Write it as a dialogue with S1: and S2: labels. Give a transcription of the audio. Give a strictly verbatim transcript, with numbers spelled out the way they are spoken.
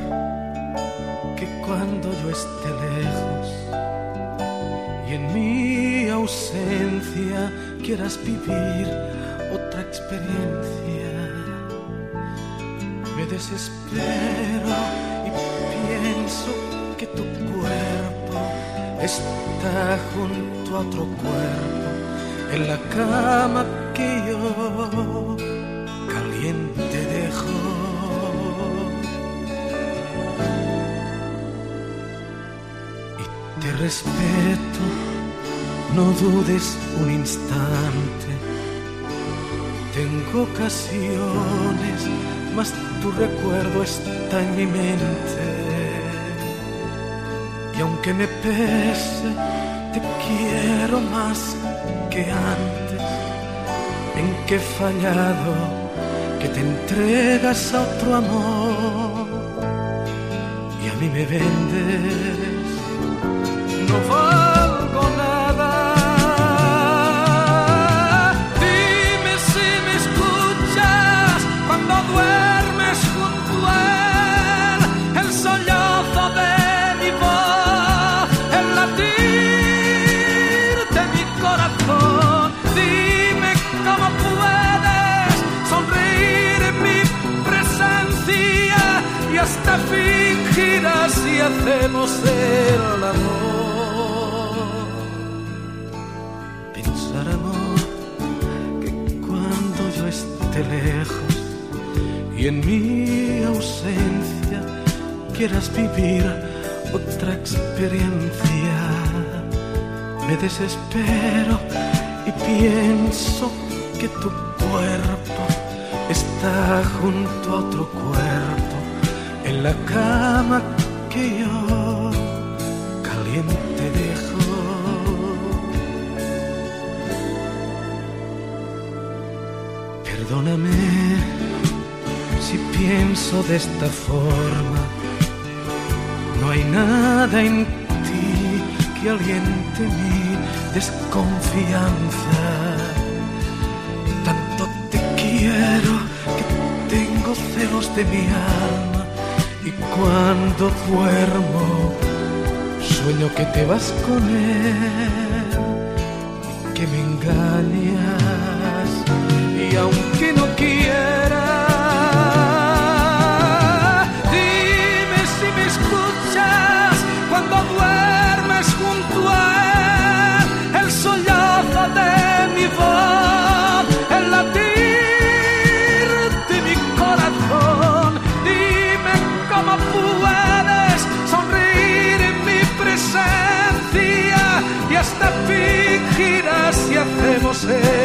S1: que cuando yo esté lejos y en mi ausencia quieras vivir otra experiencia. Me desespero y pienso que tu cuerpo está junto a otro cuerpo en la cama que yo caliente dejo. Y te respeto, no dudes un instante. Tengo ocasiones, mas tu recuerdo está en mi mente. Y aunque me pese, te quiero más que antes. En que he fallado, que te entregas a otro amor y a mí me vendes. No valgo nada. Dime si me escuchas cuando duermes junto a él, el sollozo de mi voz, el latir de mi corazón. Dime cómo puedes sonreír en mi presencia y hasta fingir así hacemos el amor. Pensar, amor, que cuando yo esté lejos y en mi ausencia quieras vivir otra experiencia. Me desespero y pienso que tu cuerpo está junto a otro cuerpo en la cama que yo caliente dejo. Perdóname si pienso de esta forma. No hay nada en ti que aliente mi desconfianza. Tanto te quiero que tengo celos de mi alma. Y cuando duermo, sueño que te vas con él y que me engañas. Y aunque no quiera, dime si me escuchas cuando duermes junto a él, el sollozo de mi voz, el latir de mi corazón. Dime cómo puedes sonreír en mi presencia y hasta fingir así hacemos el